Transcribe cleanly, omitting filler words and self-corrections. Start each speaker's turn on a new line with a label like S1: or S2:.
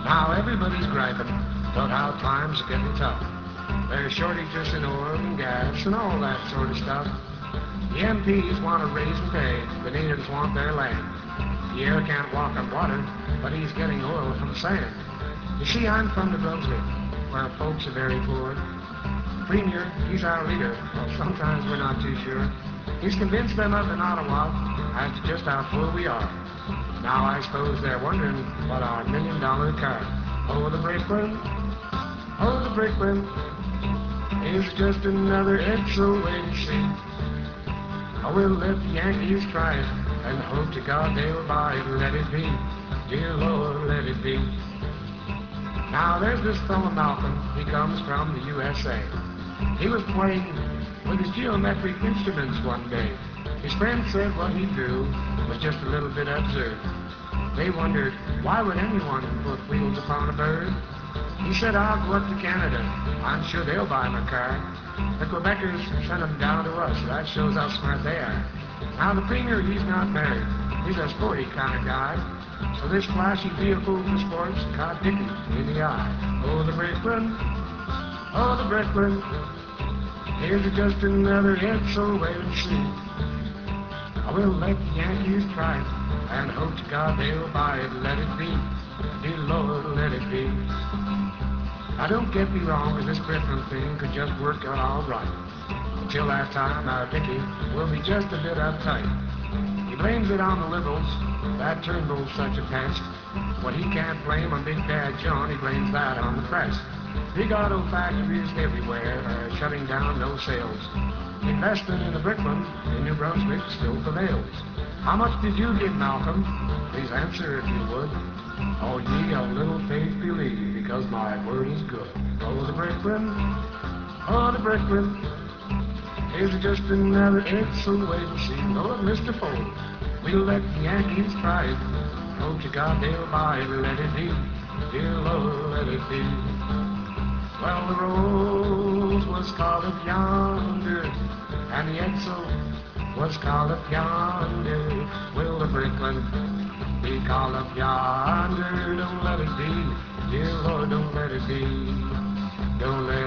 S1: Now everybody's griping about how times are getting tough. There's shortages in oil and gas and all that sort of stuff. The MPs want to raise and pay, the natives want their land. Pierre can't walk on water, but he's getting oil from sand. You see, I'm from New Brunswick, where folks are very poor. Premier, he's our leader, but sometimes we're not too sure. He's convinced them up in Ottawa as to just how poor we are. Now I suppose they're wondering what our $1 million car. Oh, the Bricklin, oh, the Bricklin is just another Edsel wait and see. I will let the Yankees try it and hope to God they'll buy it. Let it be, dear Lord, let it be. Now there's this fellow Malcolm, he comes from the USA. He was playing with his geometric instruments one day. His friend said what he drew was just a little bit absurd. They wondered, why would anyone put wheels upon a bird? He said, I'll go up to Canada. I'm sure they'll buy my car. The Quebecers sent them down to us. That shows how smart they are. Now the Premier, he's not married. He's a sporty kind of guy. So this flashy vehicle for sports caught Dickie in the eye. Oh, the Bricklin, oh, the Bricklin, here's just another hit, so wait and see. I will let the Yankees try it and hope to God they'll buy it. Let it be, dear Lord, let it be. Now don't get me wrong, this Bricklin thing could just work out all right. Until that time, our Dickie will be just a bit uptight. He blames it on the Liberals. That Turnbull's such a pest. What he can't blame on Big Bad John, he blames that on the press. Big auto factories everywhere are shutting down, no sales. Investment in the Bricklin in New Brunswick still prevails. How much did you give, Malcolm? Please answer if you would. Oh, ye of little faith believe, because my word is good. Oh, the Bricklin, oh, the Bricklin, here's just another Edsel wait and see. Lord, Mr. Ford, we'll let the Yankees try it. Hope to God they'll buy it. Let it be, dear Lord, let it be. Well, the rose was called up yonder, and the Edsel was called up yonder. Will the Bricklin be called up yonder? Don't let it be, dear Lord, don't let it be. Don't let